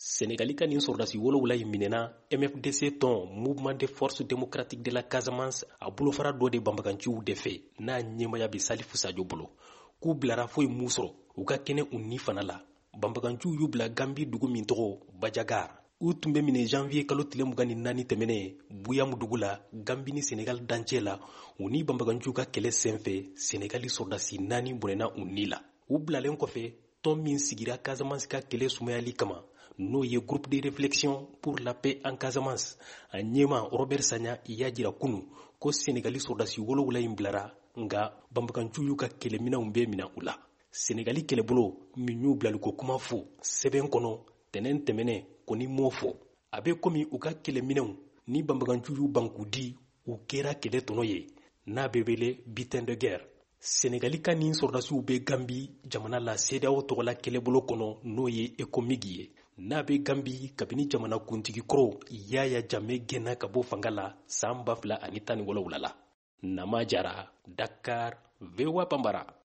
Sénégali ka nin sɔrɔdasi wolowula in minɛna MFDC tɔn Mouvement de Force Démocratique de la Casamance a bolofara dɔ de banbaganciw de fɛ n'a ɲɛmaya bɛ Salifu Sadio bolo k'u bilara foyi m'u sɔrɔ u ka kɛnɛ u ni fana la. Banbaganciw y'u bila Gambi dugu min tɔgɔ Bajagar. U tun bɛ minɛ janvier kalo tile 24 tɛmɛnen Buyamu dugu la Gambi ni Sénégal dancɛ la u ni banbaganciw ka kɛlɛ senfɛ Sénégali sɔrɔdasi 4 bɔnɛna u ni la. U bilalen kɔfɛ tɔn min sigira Casamance ka kɛlɛ sumayali kama n'o ye groupe de réflexion pour la paix en Casamance a ɲɛma Robert Sagna y'a jira kunu ko Sénégali sɔrɔdasi wolowula in bilara nka banbaganciw y'u ka kɛlɛminɛnw bɛɛ minɛ u la. Sénégali kɛlɛbolo min y'u bilaliko kuma fo sɛbɛn kɔnɔ tɛnɛn tɛmɛnɛ ko ni m'o fɔ a bɛ komi u ka kɛlɛminɛnw ni banbaganciw y'u ban k'u di u kɛra kɛlɛ tɔnɔ ye n'a bɛ wele butin de guerre. Sénégali ka nin sɔrɔdasiw bɛ Gambi jamana la CEDEAO tɔgɔla kɛlɛbolo kɔnɔ n'o ye ECOMIG ye n'a bɛ Gambi kabini jamana kuntigi kɔrɔ Yaya Jammeh gɛnna ka bɔ fanga la san 2017 la. Nama Jara, Dakar, VOA Bambara.